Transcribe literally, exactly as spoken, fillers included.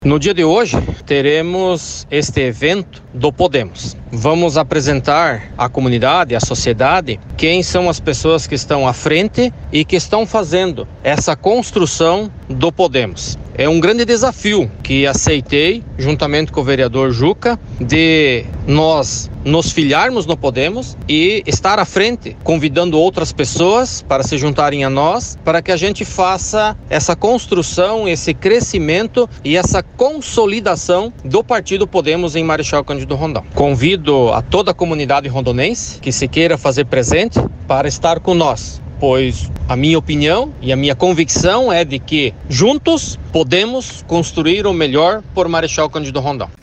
No dia de hoje, teremos este evento do Podemos. Vamos apresentar à comunidade, à sociedade, quem são as pessoas que estão à frente e que estão fazendo essa construção do Podemos. É um grande desafio que aceitei, juntamente com o vereador Juca, de nós nos filiarmos no Podemos e estar à frente, convidando outras pessoas para se juntarem a nós, para que a gente faça essa construção, esse crescimento e essa consolidação do Partido Podemos em Marechal Cândido Rondão. Convido a toda a comunidade rondonense que se queira fazer presente para estar com nós, pois a minha opinião e a minha convicção é de que juntos podemos construir o melhor por Marechal Cândido Rondão.